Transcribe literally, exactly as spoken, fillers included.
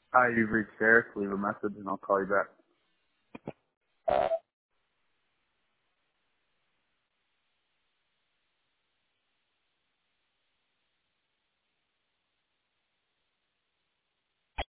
Hi, you've reached Eric. Leave a message and I'll call you back.